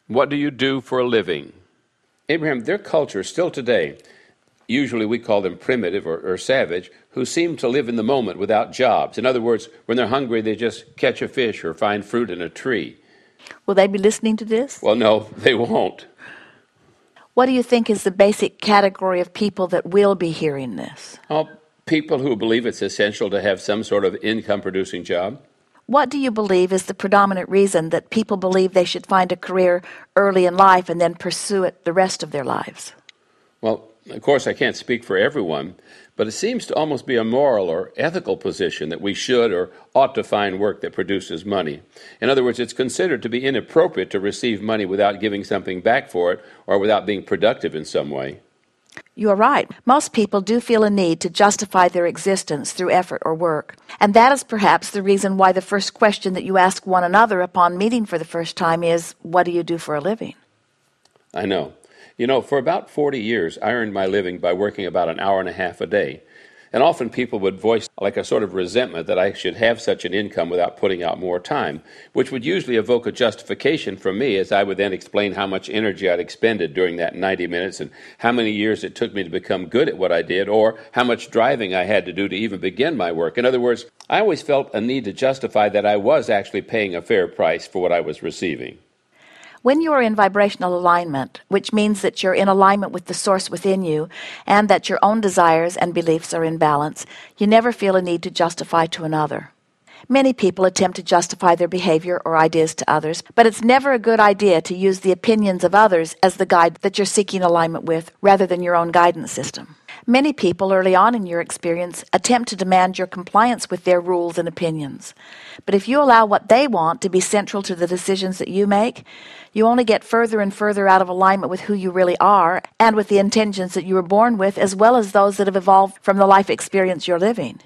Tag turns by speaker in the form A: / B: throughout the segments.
A: What do you do for a living? Abraham, their culture still today, usually we call them primitive or savage, who seem to live in the moment without jobs. In other words, when they're hungry, they just catch a fish or find fruit in a tree.
B: Will they be listening to this?
A: Well, no, they won't.
B: What do you think is the basic category of people that will be hearing this?
A: Well, people who believe it's essential to have some sort of income-producing job.
B: What do you believe is the predominant reason that people believe they should find a career early in life and then pursue it the rest of their lives?
A: Well, of course, I can't speak for everyone, but it seems to almost be a moral or ethical position that we should or ought to find work that produces money. In other words, it's considered to be inappropriate to receive money without giving something back for it or without being productive in some way.
B: You are right. Most people do feel a need to justify their existence through effort or work. And that is perhaps the reason why the first question that you ask one another upon meeting for the first time is, what do you do for a living?
A: I know. You know, for about 40 years, I earned my living by working about an hour and a half a day. And often people would voice like a sort of resentment that I should have such an income without putting out more time, which would usually evoke a justification from me as I would then explain how much energy I'd expended during that 90 minutes and how many years it took me to become good at what I did or how much driving I had to do to even begin my work. In other words, I always felt a need to justify that I was actually paying a fair price for what I was receiving.
B: When you are in vibrational alignment, which means that you're in alignment with the source within you and that your own desires and beliefs are in balance, you never feel a need to justify to another. Many people attempt to justify their behavior or ideas to others, but it's never a good idea to use the opinions of others as the guide that you're seeking alignment with rather than your own guidance system. Many people early on in your experience attempt to demand your compliance with their rules and opinions. But if you allow what they want to be central to the decisions that you make, you only get further and further out of alignment with who you really are and with the intentions that you were born with, as well as those that have evolved from the life experience you're living.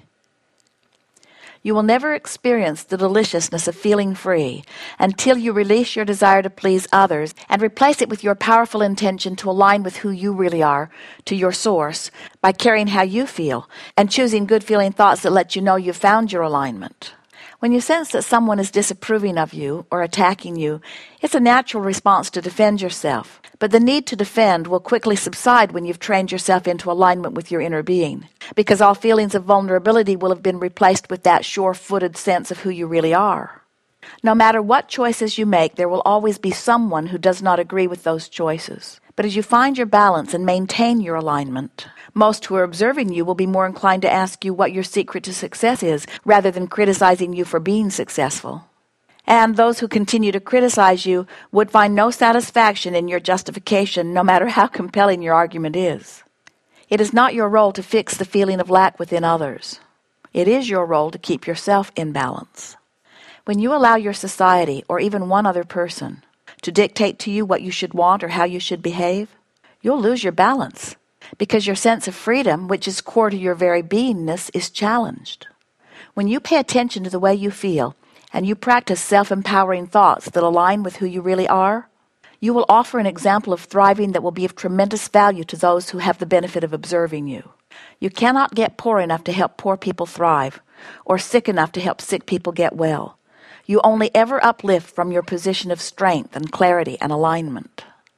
B: You will never experience the deliciousness of feeling free until you release your desire to please others and replace it with your powerful intention to align with who you really are, to your source, by caring how you feel and choosing good-feeling thoughts that let you know you've found your alignment. When you sense that someone is disapproving of you or attacking you, it's a natural response to defend yourself. But the need to defend will quickly subside when you've trained yourself into alignment with your inner being, because all feelings of vulnerability will have been replaced with that sure-footed sense of who you really are. No matter what choices you make, there will always be someone who does not agree with those choices. But as you find your balance and maintain your alignment, most who are observing you will be more inclined to ask you what your secret to success is, rather than criticizing you for being successful. And those who continue to criticize you would find no satisfaction in your justification, no matter how compelling your argument is. It is not your role to fix the feeling of lack within others. It is your role to keep yourself in balance. When you allow your society, or even one other person, to dictate to you what you should want or how you should behave, you'll lose your balance, because your sense of freedom, which is core to your very beingness, is challenged. When you pay attention to the way you feel, and you practice self-empowering thoughts that align with who you really are, you will offer an example of thriving that will be of tremendous value to those who have the benefit of observing you. You cannot get poor enough to help poor people thrive, or sick enough to help sick people get well. You only ever uplift from your position of strength and clarity and alignment.